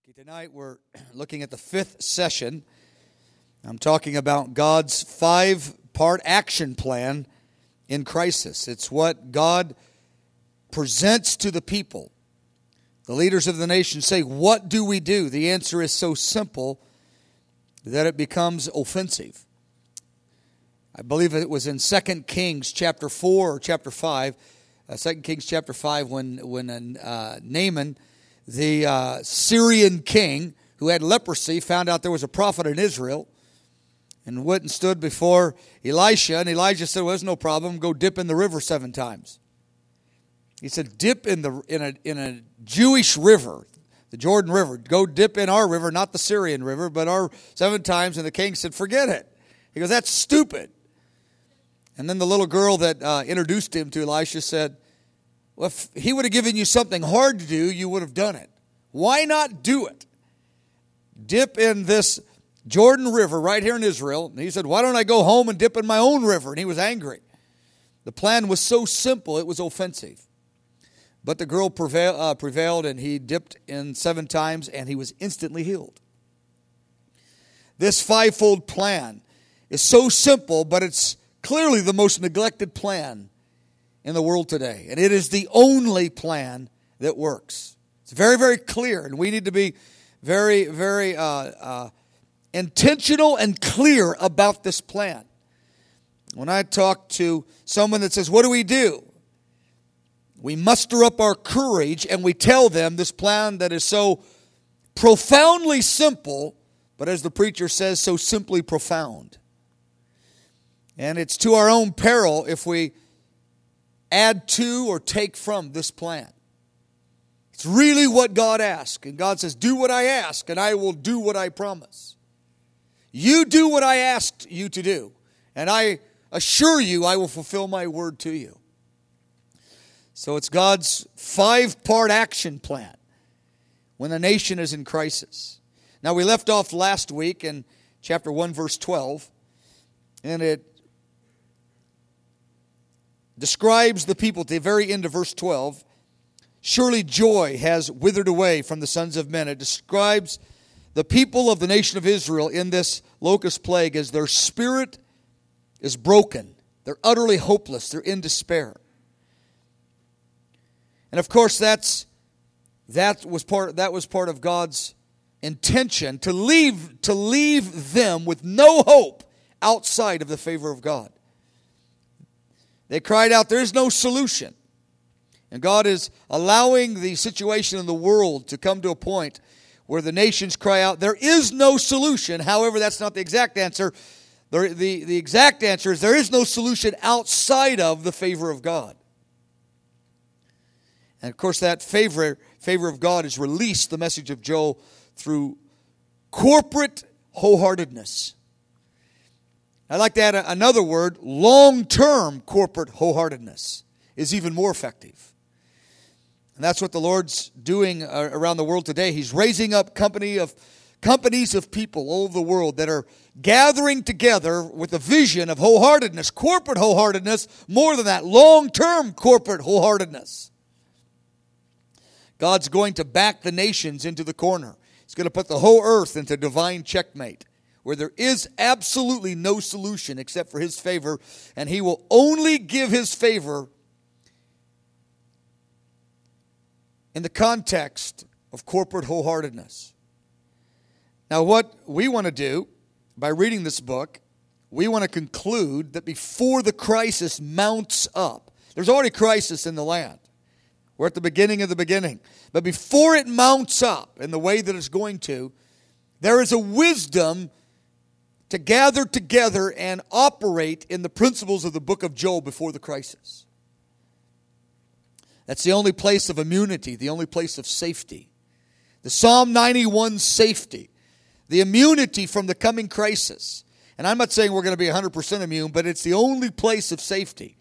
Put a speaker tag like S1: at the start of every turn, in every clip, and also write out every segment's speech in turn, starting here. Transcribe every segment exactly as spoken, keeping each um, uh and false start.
S1: Okay, tonight we're looking at the fifth session. I'm talking about God's five-part action plan in crisis. It's what God presents to the people. The leaders of the nation say, what do we do? The answer is so simple that it becomes offensive. I believe it was in Second Kings chapter four or chapter five, uh, Second Kings chapter five, when, when uh, Naaman, the uh, Syrian king who had leprosy, found out there was a prophet in Israel and went and stood before Elisha. And Elijah said, well, there's no problem. Go dip in the river seven times. He said, dip in the in a in a Jewish river, the Jordan River. Go dip in our river, not the Syrian river, but our seven times. And the king said, forget it. He goes, that's stupid. And then the little girl that uh, introduced him to Elisha said, well, if he would have given you something hard to do, you would have done it. Why not do it? Dip in this Jordan River right here in Israel. And he said, why don't I go home and dip in my own river? And he was angry. The plan was so simple, it was offensive. But the girl prevail, uh, prevailed, and he dipped in seven times, and he was instantly healed. This fivefold plan is so simple, but it's clearly the most neglected plan in the world today. And it is the only plan that works. It's very, very clear, and we need to be very, very uh, uh, intentional and clear about this plan. When I talk to someone that says, what do we do? We muster up our courage and we tell them this plan that is so profoundly simple, but as the preacher says, so simply profound. And it's to our own peril if we add to or take from this plan. It's really what God asks. And God says, do what I ask, and I will do what I promise. You do what I asked you to do, and I assure you I will fulfill my word to you. So it's God's five-part action plan when the nation is in crisis. Now, we left off last week in chapter one, verse twelve, and it describes the people at the very end of verse twelve. Surely joy has withered away from the sons of men. It describes the people of the nation of Israel in this locust plague as their spirit is broken. They're utterly hopeless. They're in despair. And of course, that's that was part that was part of God's intention to leave to leave them with no hope outside of the favor of God. They cried out, there is no solution. And God is allowing the situation in the world to come to a point where the nations cry out, there is no solution. However, that's not the exact answer. The, the, the exact answer is there is no solution outside of the favor of God. And of course, that favor, favor of God has released the message of Joel through corporate wholeheartedness. I'd like to add another word, long-term corporate wholeheartedness is even more effective. And that's what the Lord's doing around the world today. He's raising up company of companies of people all over the world that are gathering together with a vision of wholeheartedness, corporate wholeheartedness, more than that, long-term corporate wholeheartedness. God's going to back the nations into the corner. He's going to put the whole earth into divine checkmate, where there is absolutely no solution except for His favor, and He will only give His favor in the context of corporate wholeheartedness. Now, what we want to do by reading this book, we want to conclude that before the crisis mounts up, there's already crisis in the land. We're at the beginning of the beginning. But before it mounts up in the way that it's going to, there is a wisdom to gather together and operate in the principles of the book of Joel before the crisis. That's the only place of immunity, the only place of safety. The Psalm ninety-one safety, the immunity from the coming crisis. And I'm not saying we're going to be one hundred percent immune, but it's the only place of safety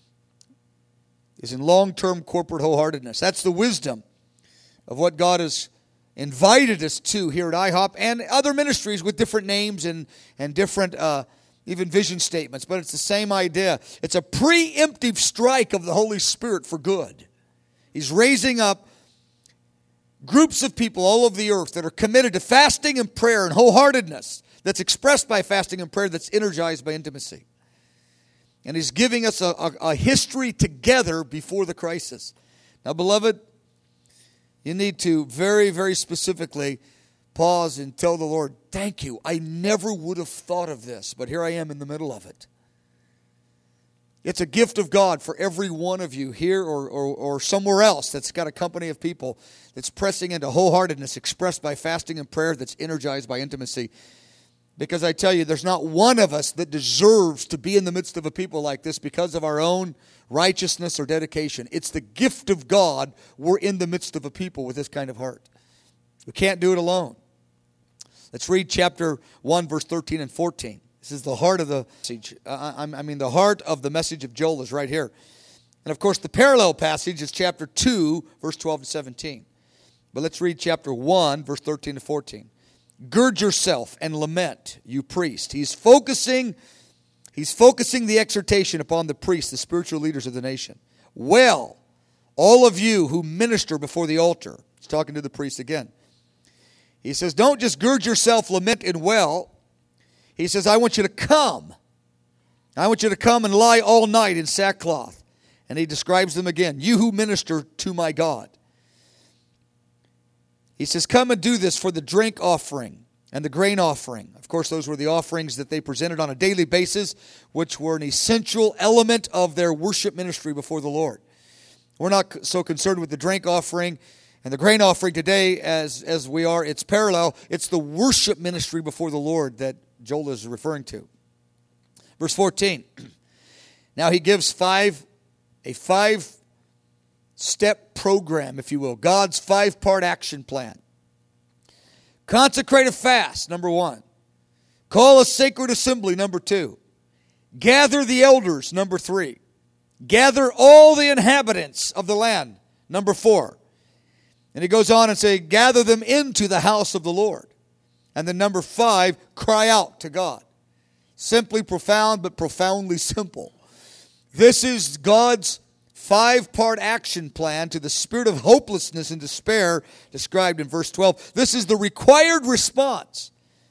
S1: is in long-term corporate wholeheartedness. That's the wisdom of what God has invited us to here at I HOP and other ministries with different names and, and different uh, even vision statements. But it's the same idea. It's a preemptive strike of the Holy Spirit for good. He's raising up groups of people all over the earth that are committed to fasting and prayer and wholeheartedness that's expressed by fasting and prayer that's energized by intimacy. And he's giving us a, a, a history together before the crisis. Now, beloved, you need to very, very specifically pause and tell the Lord, thank you. I never would have thought of this, but here I am in the middle of it. It's a gift of God for every one of you here or, or, or somewhere else that's got a company of people that's pressing into wholeheartedness expressed by fasting and prayer that's energized by intimacy. Because I tell you, there's not one of us that deserves to be in the midst of a people like this because of our own righteousness or dedication. It's the gift of God we're in the midst of a people with this kind of heart. We can't do it alone. Let's read chapter one, verse thirteen and fourteen. This is the heart of the message. Uh, I mean, the heart of the message of Joel is right here. And of course, the parallel passage is chapter two, verse twelve to seventeen. But let's read chapter one, verse thirteen to fourteen. Gird yourself and lament, you priest. He's focusing, he's focusing the exhortation upon the priests, the spiritual leaders of the nation. Well, all of you who minister before the altar. He's talking to the priests again. He says, don't just gird yourself, lament, and wail. He says, I want you to come. I want you to come and lie all night in sackcloth. And he describes them again. You who minister to my God. He says, come and do this for the drink offering and the grain offering. Of course, those were the offerings that they presented on a daily basis, which were an essential element of their worship ministry before the Lord. We're not so concerned with the drink offering and the grain offering today as, as we are. It's parallel. It's the worship ministry before the Lord that Joel is referring to. Verse fourteen. Now he gives five, a five step program, if you will. God's five-part action plan. Consecrate a fast, number one. Call a sacred assembly, number two. Gather the elders, number three. Gather all the inhabitants of the land, number four. And he goes on and say, gather them into the house of the Lord. And then number five, cry out to God. Simply profound, but profoundly simple. This is God's five-part action plan to the spirit of hopelessness and despair described in verse twelve. This is the required response.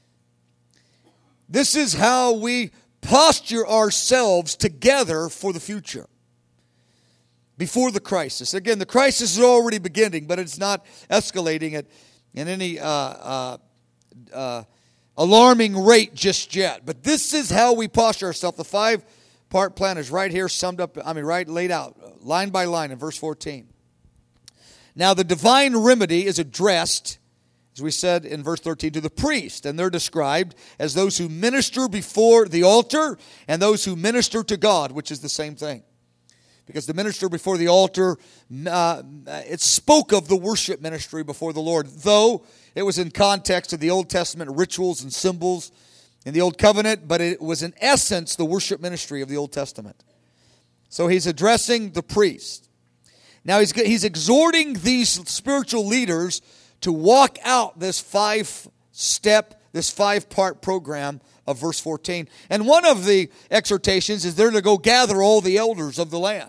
S1: This is how we posture ourselves together for the future. Before the crisis. Again, the crisis is already beginning, but it's not escalating at in any uh, uh, uh, alarming rate just yet. But this is how we posture ourselves. The five-part plan is right here summed up, I mean, right laid out, line by line in verse fourteen. Now, the divine remedy is addressed, as we said in verse thirteen, to the priest. And they're described as those who minister before the altar and those who minister to God, which is the same thing. Because the minister before the altar, uh, it spoke of the worship ministry before the Lord. Though it was in context of the Old Testament rituals and symbols in the Old Covenant, but it was in essence the worship ministry of the Old Testament. So he's addressing the priest. Now he's, he's exhorting these spiritual leaders to walk out this five-step, this five-part program of verse fourteen. And one of the exhortations is they're to go gather all the elders of the land.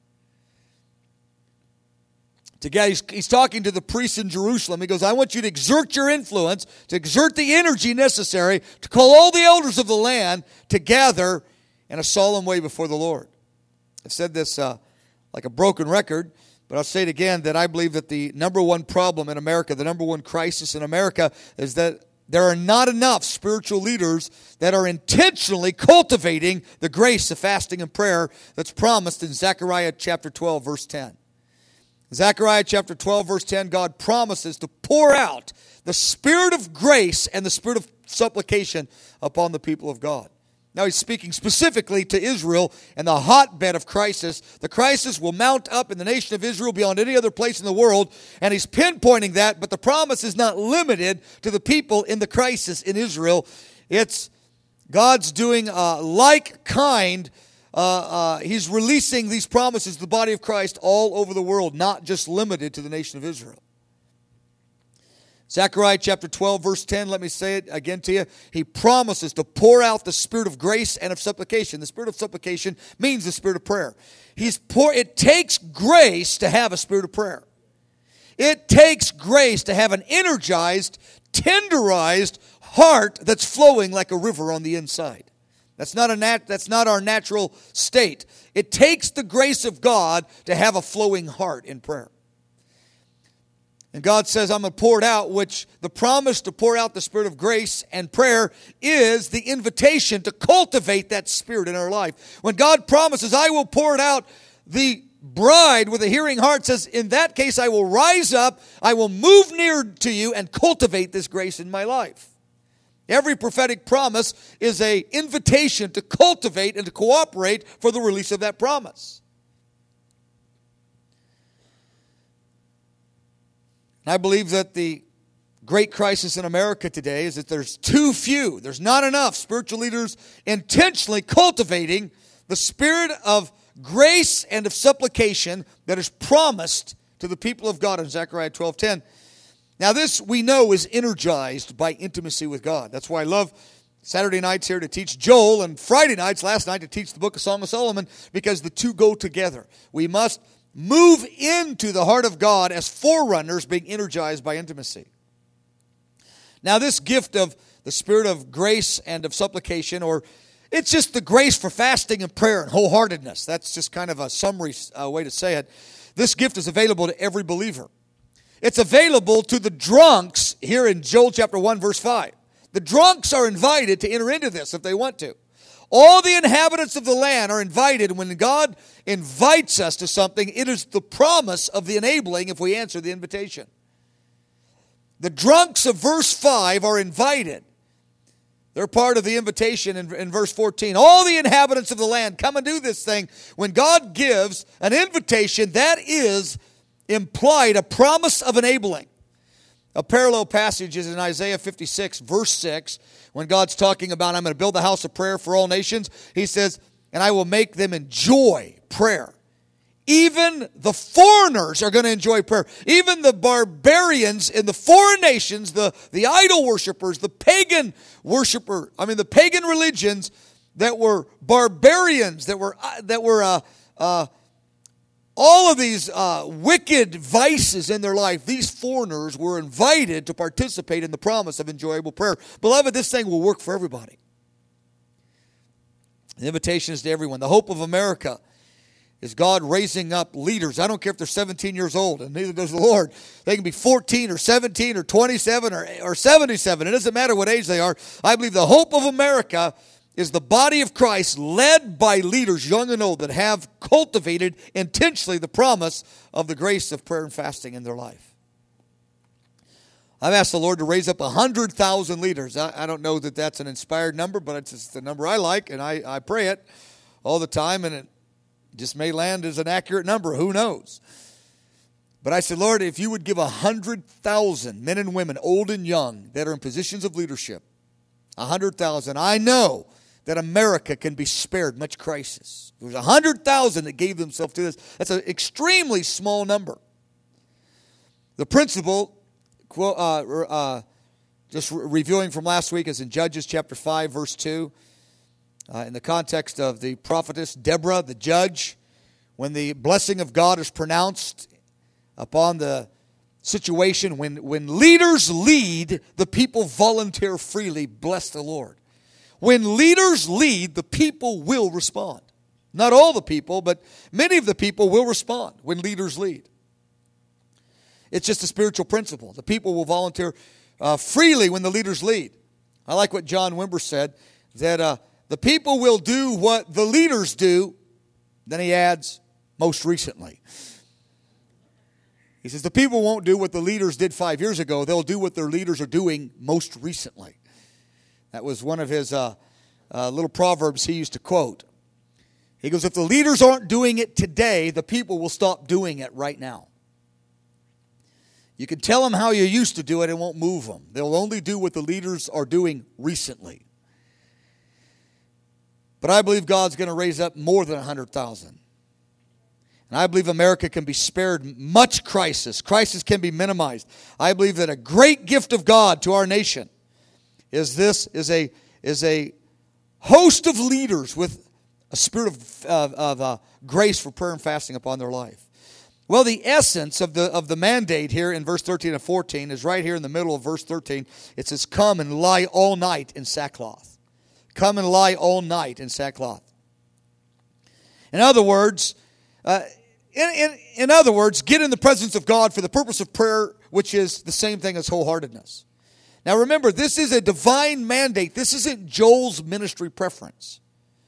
S1: Together, he's, he's talking to the priests in Jerusalem. He goes, I want you to exert your influence, to exert the energy necessary to call all the elders of the land to gather in a solemn way before the Lord. I've said this uh, like a broken record, but I'll say it again, that I believe that the number one problem in America, the number one crisis in America, is that there are not enough spiritual leaders that are intentionally cultivating the grace of fasting and prayer that's promised in Zechariah chapter twelve, verse ten. Zechariah chapter twelve, verse ten, God promises to pour out the spirit of grace and the spirit of supplication upon the people of God. Now he's speaking specifically to Israel and the hotbed of crisis. The crisis will mount up in the nation of Israel beyond any other place in the world, and he's pinpointing that, but the promise is not limited to the people in the crisis in Israel. It's God's doing a like kind Uh, uh, he's releasing these promises to the body of Christ all over the world, not just limited to the nation of Israel. Zechariah chapter twelve, verse ten, let me say it again to you. He promises to pour out the spirit of grace and of supplication. The spirit of supplication means the spirit of prayer. He's pour, it takes grace to have a spirit of prayer. It takes grace to have an energized, tenderized heart that's flowing like a river on the inside. That's not a nat- that's not our natural state. It takes the grace of God to have a flowing heart in prayer. And God says, I'm going to pour it out, which the promise to pour out the Spirit of grace and prayer is the invitation to cultivate that Spirit in our life. When God promises, I will pour it out, the bride with a hearing heart says, in that case, I will rise up, I will move near to you and cultivate this grace in my life. Every prophetic promise is an invitation to cultivate and to cooperate for the release of that promise. And I believe that the great crisis in America today is that there's too few, there's not enough spiritual leaders intentionally cultivating the spirit of grace and of supplication that is promised to the people of God in Zechariah twelve ten. Now this, we know, is energized by intimacy with God. That's why I love Saturday nights here to teach Joel and Friday nights, last night, to teach the book of Song of Solomon, because the two go together. We must move into the heart of God as forerunners, being energized by intimacy. Now this gift of the spirit of grace and of supplication, or it's just the grace for fasting and prayer and wholeheartedness. That's just kind of a summary uh, way to say it. This gift is available to every believer. It's available to the drunks here in Joel chapter one, verse five. The drunks are invited to enter into this if they want to. All the inhabitants of the land are invited. When God invites us to something, it is the promise of the enabling if we answer the invitation. The drunks of verse five are invited. They're part of the invitation in, in verse fourteen. All the inhabitants of the land, come and do this thing. When God gives an invitation, that is implied a promise of enabling. A parallel passage is in Isaiah fifty-six, verse six, when God's talking about, I'm going to build a house of prayer for all nations. He says, and I will make them enjoy prayer. Even the foreigners are going to enjoy prayer. Even the barbarians in the foreign nations, the, the idol worshipers, the pagan worshiper, I mean the pagan religions that were barbarians, that were, uh, that were uh, uh, all of these uh, wicked vices in their life, these foreigners were invited to participate in the promise of enjoyable prayer. Beloved, this thing will work for everybody. The invitation is to everyone. The hope of America is God raising up leaders. I don't care if they're seventeen years old, and neither does the Lord. They can be fourteen or seventeen or twenty-seven or, or seventy-seven. It doesn't matter what age they are. I believe the hope of America is the body of Christ led by leaders, young and old, that have cultivated intentionally the promise of the grace of prayer and fasting in their life. I've asked the Lord to raise up one hundred thousand leaders. I, I don't know that that's an inspired number, but it's just the number I like, and I, I pray it all the time, and it just may land as an accurate number. Who knows? But I said, Lord, if you would give one hundred thousand men and women, old and young, that are in positions of leadership, one hundred thousand, I know that America can be spared much crisis. There was one hundred thousand that gave themselves to this. That's an extremely small number. The principle, uh, uh, just re- reviewing from last week, is in Judges chapter five, verse two. Uh, in the context of the prophetess Deborah, the judge, when the blessing of God is pronounced upon the situation, when, when leaders lead, the people volunteer freely, bless the Lord. When leaders lead, the people will respond. Not all the people, but many of the people will respond when leaders lead. It's just a spiritual principle. The people will volunteer uh, freely when the leaders lead. I like what John Wimber said, that uh, the people will do what the leaders do. Then he adds, most recently. He says the people won't do what the leaders did five years ago. They'll do what their leaders are doing most recently. That was one of his uh, uh, little proverbs he used to quote. He goes, if the leaders aren't doing it today, the people will stop doing it right now. You can tell them how you used to do it, it won't move them. They'll only do what the leaders are doing recently. But I believe God's going to raise up more than one hundred thousand. And I believe America can be spared much crisis. Crisis can be minimized. I believe that a great gift of God to our nation is this, is a, is a host of leaders with a spirit of, of, of uh, grace for prayer and fasting upon their life. Well, the essence of the of the mandate here in verse thirteen and fourteen is right here in the middle of verse thirteen. It says, come and lie all night in sackcloth. Come and lie all night in sackcloth. In other words, uh, in, in, in other words, get in the presence of God for the purpose of prayer, which is the same thing as wholeheartedness. Now remember, this is a divine mandate. This isn't Joel's ministry preference.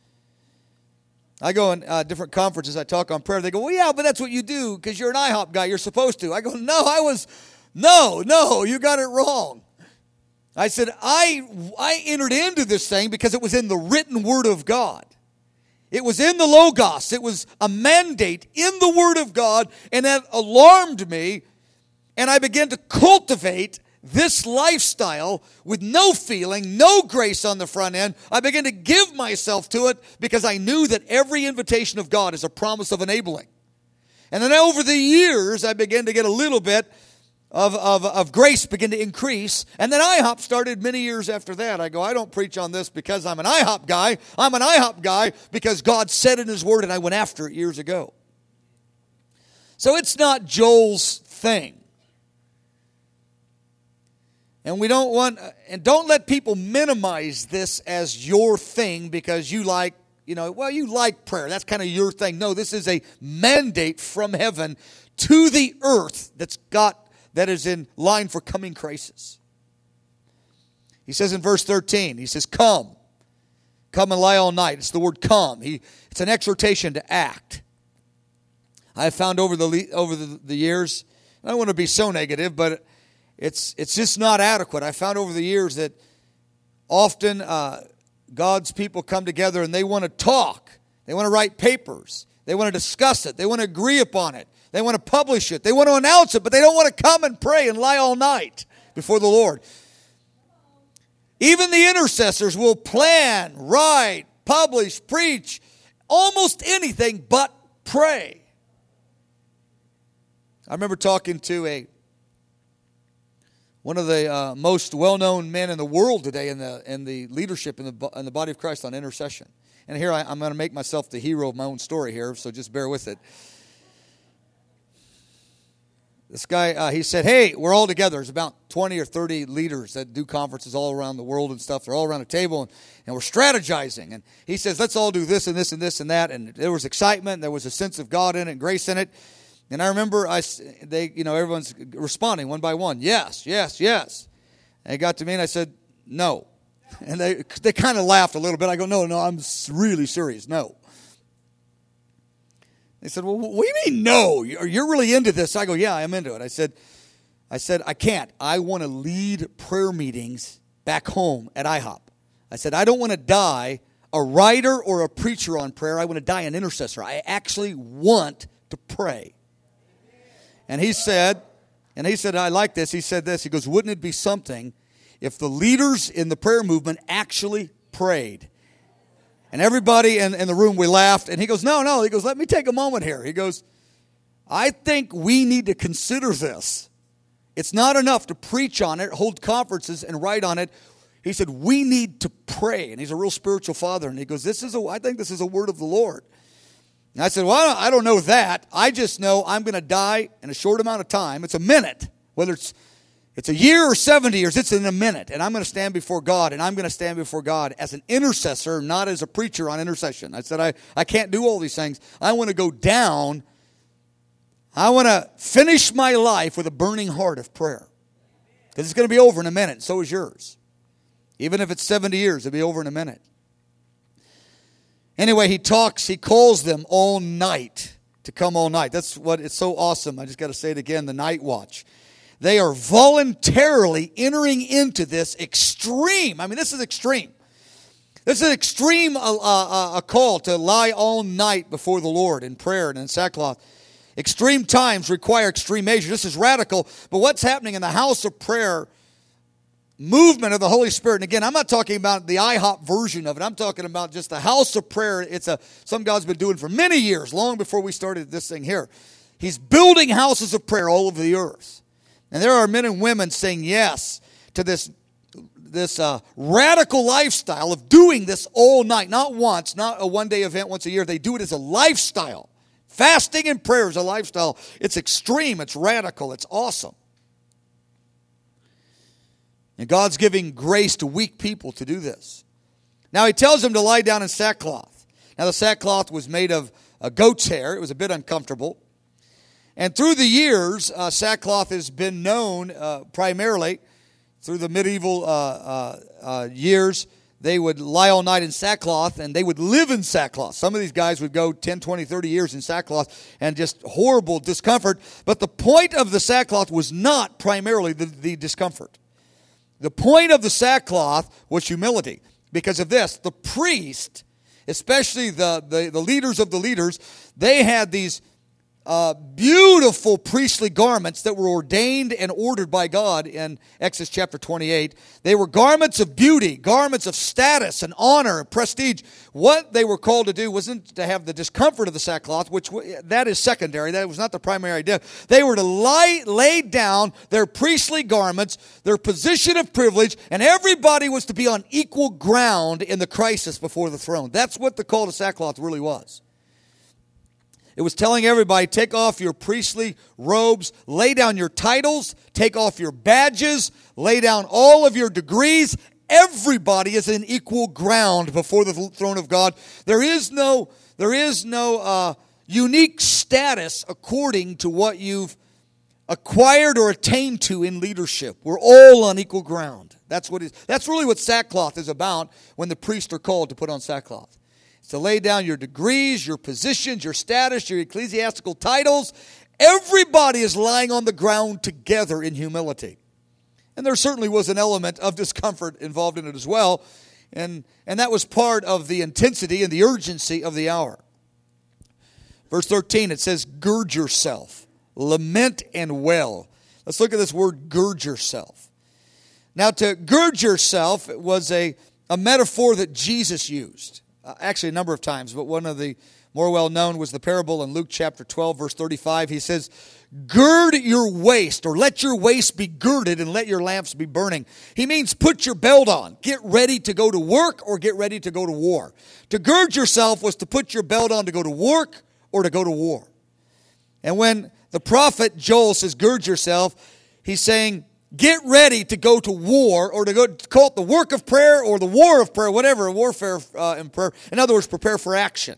S1: I go in uh, different conferences, I talk on prayer. They go, well, yeah, but that's what you do because you're an I hop guy. You're supposed to. I go, no, I was, no, no, you got it wrong. I said, I, I entered into this thing because it was in the written word of God. It was in the Logos. It was a mandate in the word of God, and that alarmed me, and I began to cultivate this lifestyle with no feeling, no grace on the front end. I began to give myself to it because I knew that every invitation of God is a promise of enabling. And then over the years, I began to get a little bit of, of, of grace begin to increase. And then I hop started many years after that. I go, I don't preach on this because I'm an I hop guy. I'm an I hop guy because God said in His Word and I went after it years ago. So it's not Joel's thing. And we don't want, and don't let people minimize this as your thing because you like, you know, well, you like prayer. That's kind of your thing. No, this is a mandate from heaven to the earth that's got, that is in line for coming crisis. He says in verse thirteen, he says, come. Come and lie all night. It's the word come. He, it's an exhortation to act. I have found over the over the, the years, I don't want to be so negative, but It's it's just not adequate. I found over the years that often uh, God's people come together and they want to talk. They want to write papers. They want to discuss it. They want to agree upon it. They want to publish it. They want to announce it, but they don't want to come and pray and lie all night before the Lord. Even the intercessors will plan, write, publish, preach, almost anything but pray. I remember talking to a one of the uh, most well-known men in the world today in the in the leadership in the in the body of Christ on intercession. And here I, I'm going to make myself the hero of my own story here, so just bear with it. This guy, uh, he said, hey, we're all together. There's about twenty or thirty leaders that do conferences all around the world and stuff. They're all around a table, and, and we're strategizing. And he says, let's all do this and this and this and that. And there was excitement. There was a sense of God in it, grace in it. And I remember I, they, you know, everyone's responding one by one. Yes, yes, yes. And it got to me and I said, no. And they they kind of laughed a little bit. I go, no, no, I'm really serious. No. They said, well, what do you mean no? You're really into this. I go, yeah, I'm into it. I said, I said, I can't. I want to lead prayer meetings back home at I hop. I said, I don't want to die a writer or a preacher on prayer. I want to die an intercessor. I actually want to pray. And he said, and he said, I like this. He said this. He goes, wouldn't it be something if the leaders in the prayer movement actually prayed? And everybody in, in the room, we laughed. And he goes, no, no. He goes, let me take a moment here. He goes, I think we need to consider this. It's not enough to preach on it, hold conferences, and write on it. He said, we need to pray. And he's a real spiritual father. And he goes, this is a, I think this is a word of the Lord. And I said, well, I don't know that. I just know I'm going to die in a short amount of time. It's a minute. Whether it's it's a year or seventy years, it's in a minute. And I'm going to stand before God. And I'm going to stand before God as an intercessor, not as a preacher on intercession. I said, I, I can't do all these things. I want to go down. I want to finish my life with a burning heart of prayer. Because it's going to be over in a minute. So is yours. Even if it's seventy years, it'll be over in a minute. Anyway, he talks, he calls them all night to come all night. That's what, it's so awesome. I just got to say it again, the night watch. They are voluntarily entering into this extreme, I mean, this is extreme. This is an extreme uh, uh, a call to lie all night before the Lord in prayer and in sackcloth. Extreme times require extreme measures. This is radical, but what's happening in the house of prayer movement of the Holy Spirit. And again, I'm not talking about the I hop version of it. I'm talking about just the house of prayer. It's a some God's been doing for many years, long before we started this thing here. He's building houses of prayer all over the earth. And there are men and women saying yes to this, this uh, radical lifestyle of doing this all night. Not once, not a one-day event once a year. They do it as a lifestyle. Fasting and prayer is a lifestyle. It's extreme. It's radical. It's awesome. And God's giving grace to weak people to do this. Now he tells them to lie down in sackcloth. Now the sackcloth was made of a goat's hair. It was a bit uncomfortable. And through the years, uh, sackcloth has been known uh, primarily through the medieval uh, uh, uh, years. They would lie all night in sackcloth, and they would live in sackcloth. Some of these guys would go ten, twenty, thirty years in sackcloth and just horrible discomfort. But the point of the sackcloth was not primarily the, the discomfort. The point of the sackcloth was humility. Because of this, the priest, especially the, the, the leaders of the leaders, they had these Uh, beautiful priestly garments that were ordained and ordered by God in Exodus chapter twenty-eight. They were garments of beauty, garments of status and honor and prestige. What they were called to do wasn't to have the discomfort of the sackcloth, which that is secondary. That was not the primary idea. They were to lie, lay down their priestly garments, their position of privilege, and everybody was to be on equal ground in the crisis before the throne. That's what the call to sackcloth really was. It was telling everybody, take off your priestly robes, lay down your titles, take off your badges, lay down all of your degrees. Everybody is in equal ground before the throne of God. There is no, there is no uh, unique status according to what you've acquired or attained to in leadership. We're all on equal ground. That's what is. That's really what sackcloth is about when the priests are called to put on sackcloth. To lay down your degrees, your positions, your status, your ecclesiastical titles. Everybody is lying on the ground together in humility. And there certainly was an element of discomfort involved in it as well. And, and that was part of the intensity and the urgency of the hour. Verse thirteen, it says, gird yourself, lament and wail. Let's look at this word, gird yourself. Now, to gird yourself was a, a metaphor that Jesus used. Actually, a number of times, but one of the more well-known was the parable in Luke chapter twelve, verse thirty-five. He says, gird your waist, or let your waist be girded and let your lamps be burning. He means put your belt on. Get ready to go to work or get ready to go to war. To gird yourself was to put your belt on to go to work or to go to war. And when the prophet Joel says, gird yourself, he's saying, get ready to go to war, or to go call it the work of prayer or the war of prayer, whatever, warfare uh, in prayer. In other words, prepare for action.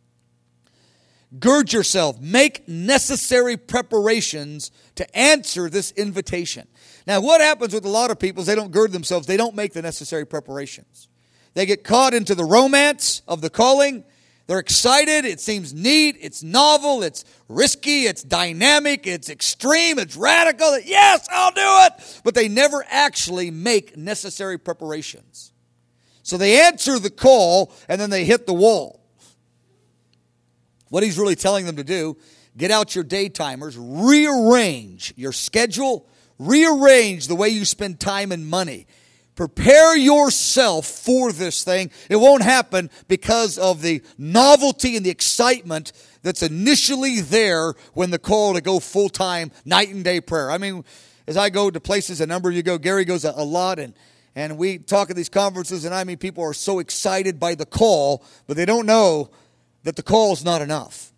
S1: Gird yourself. Make necessary preparations to answer this invitation. Now, what happens with a lot of people is they don't gird themselves. They don't make the necessary preparations. They get caught into the romance of the calling. They're excited. It seems neat. It's novel. It's risky. It's dynamic. It's extreme. It's radical. Yes, I'll do it. But they never actually make necessary preparations. So they answer the call and then they hit the wall. What he's really telling them to do, get out your day timers, rearrange your schedule, rearrange the way you spend time and money. Prepare yourself for this thing. It won't happen because of the novelty and the excitement that's initially there when the call to go full-time, night and day prayer. I mean, as I go to places, a number of you go, Gary goes a, a lot, and, and we talk at these conferences, and I mean, people are so excited by the call, but they don't know that the call is not enough.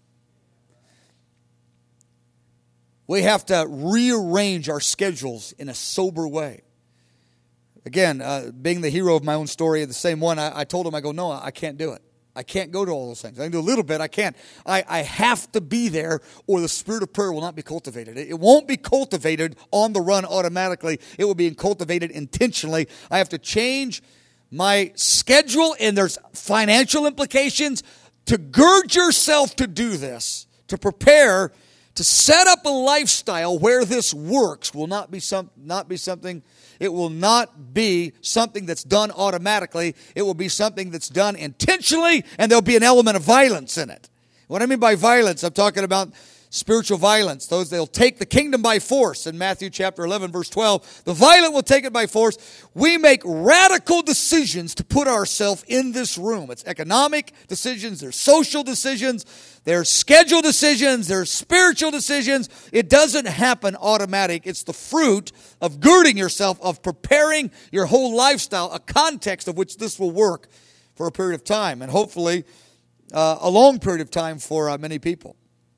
S1: We have to rearrange our schedules in a sober way. Again, uh, being the hero of my own story, the same one, I, I told him, I go, no, I can't do it. I can't go to all those things. I can do a little bit, I can't. I, I have to be there or the spirit of prayer will not be cultivated. It, it won't be cultivated on the run automatically. It will be cultivated intentionally. I have to change my schedule, and there's financial implications. To gird yourself to do this, to prepare, to set up a lifestyle where this works will not be some, not be something... It will not be something that's done automatically. It will be something that's done intentionally, and there'll be an element of violence in it. What I mean by violence, I'm talking about spiritual violence. Those they'll take the kingdom by force. In Matthew chapter eleven, verse twelve, the violent will take it by force. We make radical decisions to put ourselves in this room. It's economic decisions, there's social decisions, there's schedule decisions, there's spiritual decisions. It doesn't happen automatic. It's the fruit of girding yourself, of preparing your whole lifestyle, a context of which this will work for a period of time, and hopefully uh, a long period of time for uh, many people.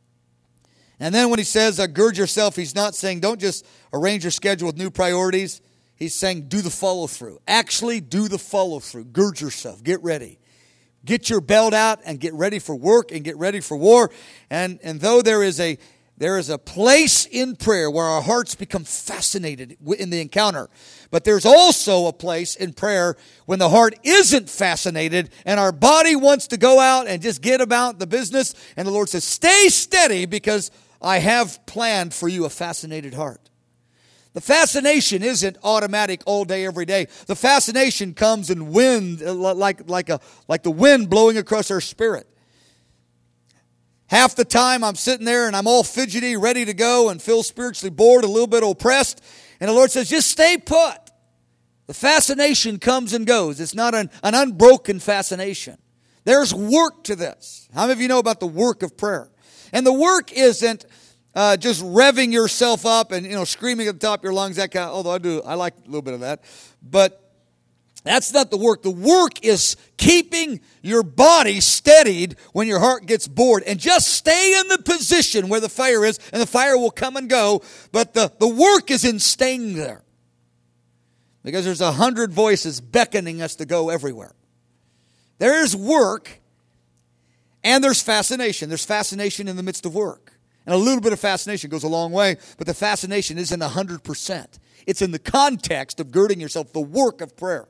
S1: And then when he says, uh, gird yourself, he's not saying don't just arrange your schedule with new priorities. He's saying do the follow through. Actually do the follow through. Gird yourself. Get ready. Get your belt out and get ready for work and get ready for war. And, and though there is a There is a place in prayer where our hearts become fascinated in the encounter. But there's also a place in prayer when the heart isn't fascinated and our body wants to go out and just get about the business. And the Lord says, stay steady because I have planned for you a fascinated heart. The fascination isn't automatic all day, every day. The fascination comes in wind, like, like, a, like the wind blowing across our spirit. Half the time I'm sitting there and I'm all fidgety, ready to go and feel spiritually bored, a little bit oppressed. And the Lord says, just stay put. The fascination comes and goes. It's not an, an unbroken fascination. There's work to this. How many of you know about the work of prayer? And the work isn't uh, just revving yourself up and, you know, screaming at the top of your lungs. That kind of, although I do, I like a little bit of that. But that's not the work. The work is keeping your body steadied when your heart gets bored. And just stay in the position where the fire is, and the fire will come and go. But the, the work is in staying there. Because there's a hundred voices beckoning us to go everywhere. There is work, and there's fascination. There's fascination in the midst of work. And a little bit of fascination goes a long way, but the fascination isn't a hundred percent. It's in the context of girding yourself, the work of prayer.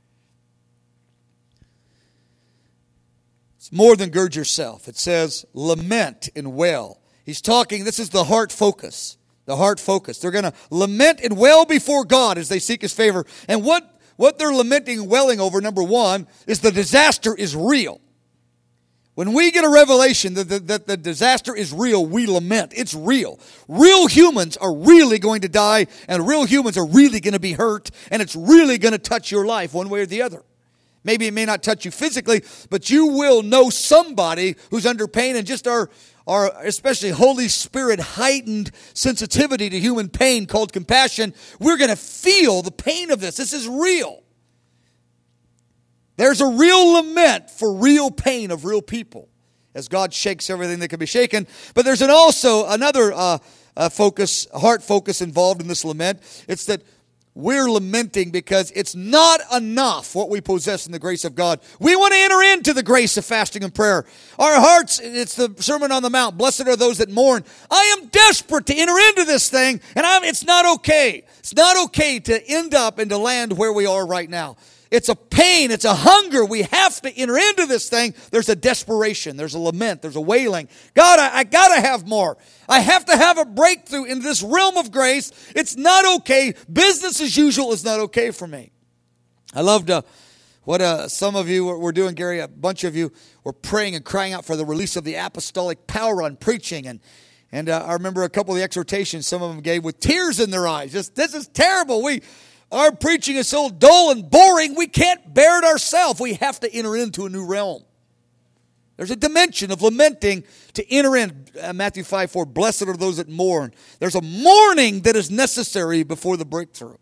S1: It's more than gird yourself. It says lament and wail. He's talking, this is the heart focus. The heart focus. They're going to lament and wail before God as they seek His favor. And what, what they're lamenting and wailing over, number one, is the disaster is real. When we get a revelation that the, that the disaster is real, we lament. It's real. Real humans are really going to die, and real humans are really going to be hurt, and it's really going to touch your life one way or the other. Maybe it may not touch you physically, but you will know somebody who's under pain, and just our, our especially Holy Spirit heightened sensitivity to human pain called compassion. We're going to feel the pain of this. This is real. There's a real lament for real pain of real people as God shakes everything that can be shaken. But there's an also another uh, uh, focus, heart focus involved in this lament. It's that we're lamenting because it's not enough what we possess in the grace of God. We want to enter into the grace of fasting and prayer. Our hearts, it's the Sermon on the Mount. Blessed are those that mourn. I am desperate to enter into this thing, and I'm, it's not okay. It's not okay to end up and to land where we are right now. It's a pain. It's a hunger. We have to enter into this thing. There's a desperation. There's a lament. There's a wailing. God, I, I got to have more. I have to have a breakthrough in this realm of grace. It's not okay. Business as usual is not okay for me. I loved uh, what uh, some of you were doing, Gary. A bunch of you were praying and crying out for the release of the apostolic power on preaching. And and uh, I remember a couple of the exhortations some of them gave with tears in their eyes. Just, this is terrible. We... Our preaching is so dull and boring, we can't bear it ourselves. We have to enter into a new realm. There's a dimension of lamenting to enter in. Uh, Matthew five four, blessed are those that mourn. There's a mourning that is necessary before the breakthrough.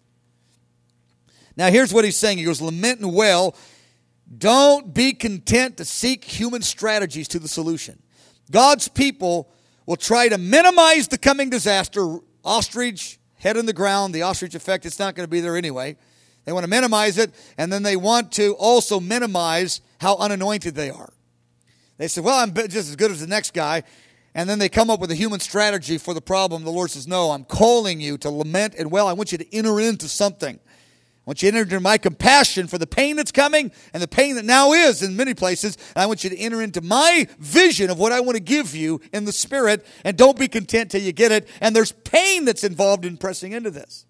S1: Now here's what he's saying. He goes, lament and wail. Don't be content to seek human strategies to the solution. God's people will try to minimize the coming disaster. Ostrich, head in the ground, the ostrich effect, it's not going to be there anyway. They want to minimize it, and then they want to also minimize how unanointed they are. They say, well, I'm just as good as the next guy. And then they come up with a human strategy for the problem. The Lord says, no, I'm calling you to lament and wail. I want you to enter into something. I want you to enter into my compassion for the pain that's coming and the pain that now is in many places. And I want you to enter into my vision of what I want to give you in the Spirit. And don't be content till you get it. And there's pain that's involved in pressing into this.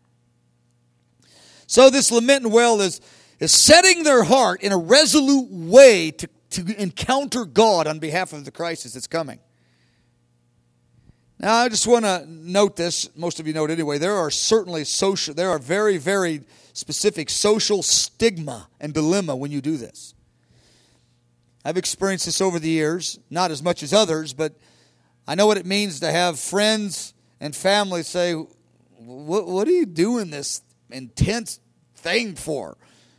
S1: So this lament and wail is, is setting their heart in a resolute way to, to encounter God on behalf of the crisis that's coming. Now, I just want to note this. Most of you know it anyway. There are certainly social, there are very, very specific social stigma and dilemma when you do this. I've experienced this over the years, not as much as others, but I know what it means to have friends and family say, what, what are you doing this intense thing for?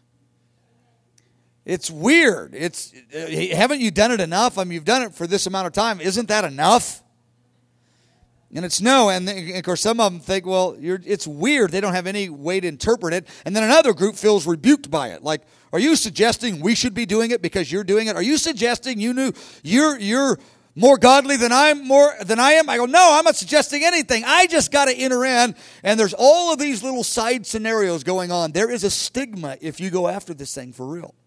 S1: It's weird. It's uh, haven't you done it enough? I mean, you've done it for this amount of time. Isn't that enough? And it's no. And of course, some of them think, well, you're, it's weird. They don't have any way to interpret it. And then another group feels rebuked by it. Like, are you suggesting we should be doing it because you're doing it? Are you suggesting you knew you're you're more godly than I'm more than I am? I go, no, I'm not suggesting anything. I just got to enter in. And there's all of these little side scenarios going on. There is a stigma if you go after this thing for real.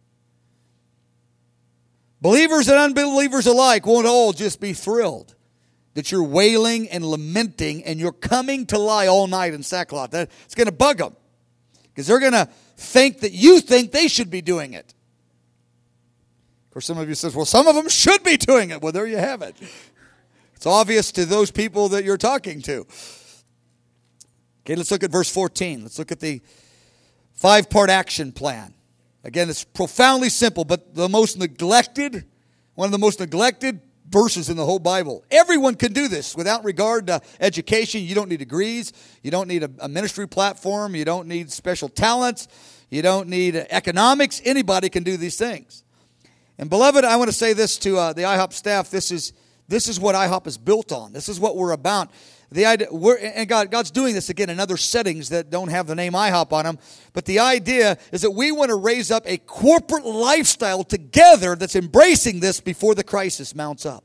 S1: Believers and unbelievers alike won't all just be thrilled that you're wailing and lamenting and you're coming to lie all night in sackcloth. That, it's going to bug them because they're going to think that you think they should be doing it. Of course, some of you says, well, some of them should be doing it. Well, there you have it. It's obvious to those people that you're talking to. Okay, let's look at verse fourteen. Let's look at the five-part action plan. Again, it's profoundly simple, but the most neglected, one of the most neglected verses in the whole Bible. Everyone can do this without regard to education. You don't need degrees. You don't need a, a ministry platform. You don't need special talents. You don't need economics. Anybody can do these things. And beloved, I want to say this to uh, the I hop staff. This is this is what I hop is built on. This is what we're about. The idea, we're, and God, God's doing this again in other settings that don't have the name I hop on them. But the idea is that we want to raise up a corporate lifestyle together that's embracing this before the crisis mounts up.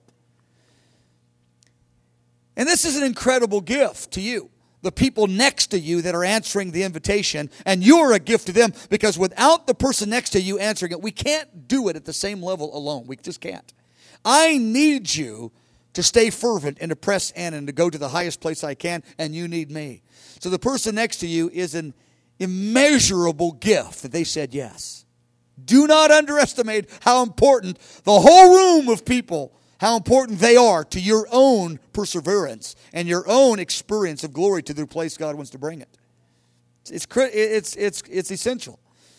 S1: And this is an incredible gift to you, the people next to you that are answering the invitation, and you're a gift to them because without the person next to you answering it, we can't do it at the same level alone. We just can't. I need you to stay fervent and to press in and to go to the highest place I can, and you need me. So the person next to you is an immeasurable gift that they said yes. Do not underestimate how important the whole room of people, how important they are to your own perseverance and your own experience of glory to the place God wants to bring it. It's, it's, it's, it's essential.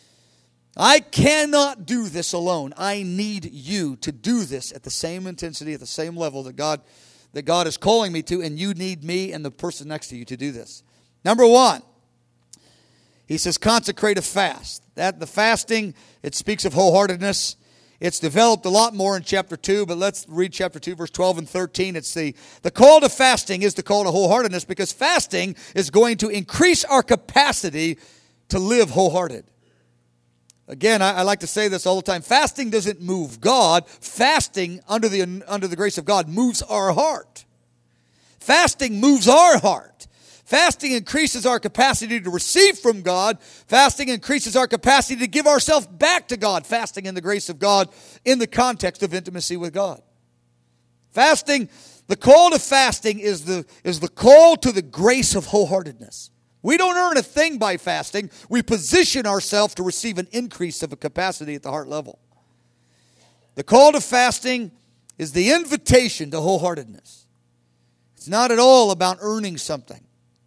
S1: I cannot do this alone. I need you to do this at the same intensity, at the same level that God, that God is calling me to, and you need me and the person next to you to do this. Number one, he says consecrate a fast. That the fasting, it speaks of wholeheartedness. It's developed a lot more in chapter two, but let's read chapter two, verse twelve and thirteen. It's the, the call to fasting is the call to wholeheartedness because fasting is going to increase our capacity to live wholehearted. Again, I, I like to say this all the time. Fasting doesn't move God. Fasting, under the, under the grace of God, moves our heart. Fasting moves our heart. Fasting increases our capacity to receive from God. Fasting increases our capacity to give ourselves back to God. Fasting in the grace of God in the context of intimacy with God. Fasting, the call to fasting is the, is the call to the grace of wholeheartedness. We don't earn a thing by fasting. We position ourselves to receive an increase of a capacity at the heart level. The call to fasting is the invitation to wholeheartedness. It's not at all about earning something.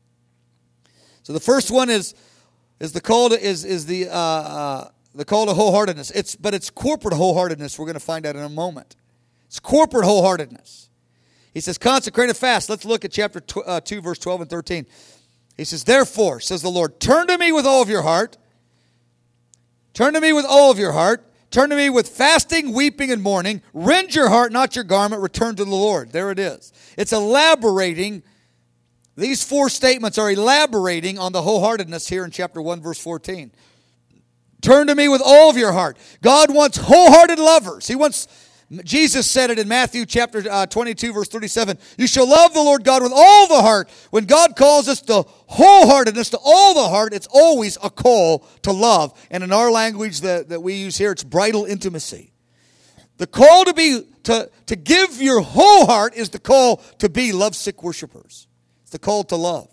S1: So the first one is is the call to is is the uh, uh, the call to wholeheartedness. It's but it's corporate wholeheartedness. We're going to find out in a moment. It's corporate wholeheartedness. He says, consecrate a fast. Let's look at chapter tw- uh, two, verse twelve and thirteen. He says, therefore, says the Lord, turn to me with all of your heart. Turn to me with all of your heart. Turn to me with fasting, weeping, and mourning. Rend your heart, not your garment. Return to the Lord. There it is. It's elaborating. These four statements are elaborating on the wholeheartedness here in chapter one, verse fourteen. Turn to me with all of your heart. God wants wholehearted lovers. He wants, Jesus said it in Matthew chapter uh, twenty-two, verse thirty-seven. You shall love the Lord God with all the heart. When God calls us to wholeheartedness, to all the heart, it's always a call to love. And in our language that, that we use here, it's bridal intimacy. The call to be to, to give your whole heart is the call to be lovesick worshipers. It's the call to love.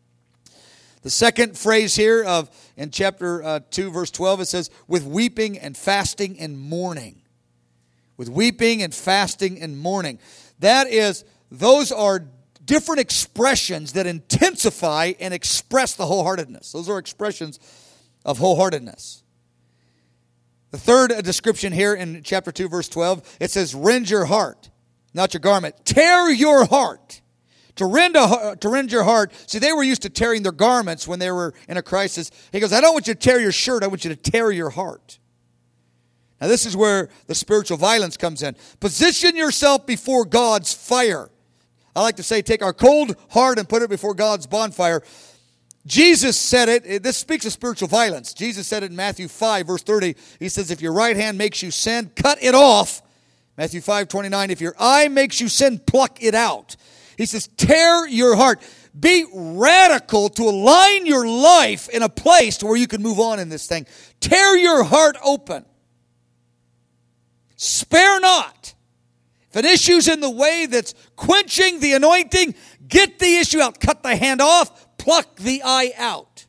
S1: The second phrase here of in chapter uh, two, verse twelve, it says, with weeping and fasting and mourning. With weeping and fasting and mourning. That is, those are different expressions that intensify and express the wholeheartedness. Those are expressions of wholeheartedness. The third description here in chapter two, verse twelve, it says, rend your heart, not your garment. Tear your heart. To rend, a, to rend your heart. See, they were used to tearing their garments when they were in a crisis. He goes, I don't want you to tear your shirt. I want you to tear your heart. Now, this is where the spiritual violence comes in. Position yourself before God's fire. I like to say, take our cold heart and put it before God's bonfire. Jesus said it. This speaks of spiritual violence. Jesus said it in Matthew five, verse thirty. He says, if your right hand makes you sin, cut it off. Matthew five, twenty-nine, if your eye makes you sin, pluck it out. He says, tear your heart. Be radical to align your life in a place to where you can move on in this thing. Tear your heart open. Spare not. If an issue's in the way that's quenching the anointing, get the issue out. Cut the hand off. Pluck the eye out.